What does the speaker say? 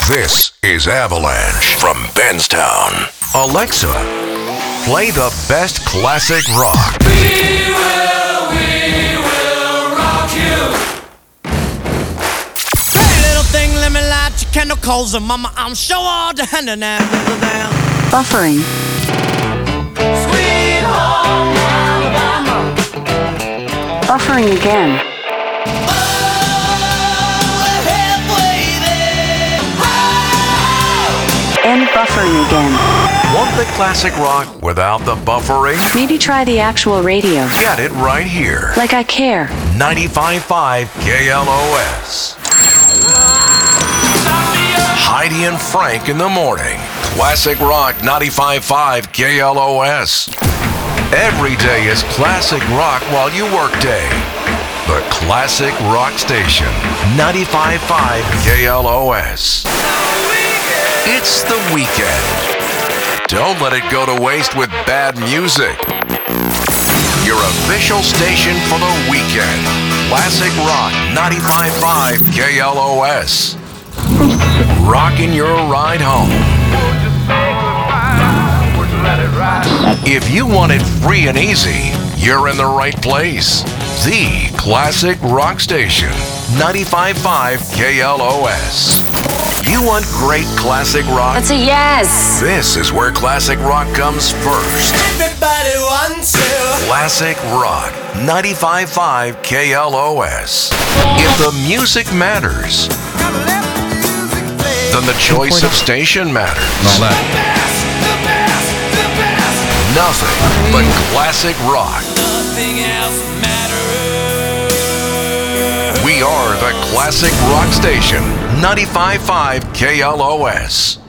This is Avalanche from Benstown. Alexa, play the best classic rock. We will rock you. Hey, little thing, let me light your candle coals, and mama, I'm sure all the hand and Buffering. Sweet home Alabama. Buffering again. And buffering again. Want the classic rock without the buffering? Maybe try the actual radio. Get it right here. Like I care. 95.5 KLOS. Heidi and Frank in the morning. Classic rock 95.5 KLOS. Every day is classic rock while you work day. The Classic Rock Station, 95.5 KLOS. It's the weekend. Don't let it go to waste with bad music. Your official station for the weekend. Classic Rock 95.5 KLOS. Rocking your ride home. If you want it free and easy, you're in the right place. The Classic Rock Station, 95.5 KLOS. You want great classic rock? That's a yes. This is where classic rock comes first. Everybody wants to. Classic Rock, 95.5 KLOS. If the music matters, then the choice of station matters. All that. Nothing but classic rock. Nothing else matters. We are the Classic Rock Station, 95.5 KLOS.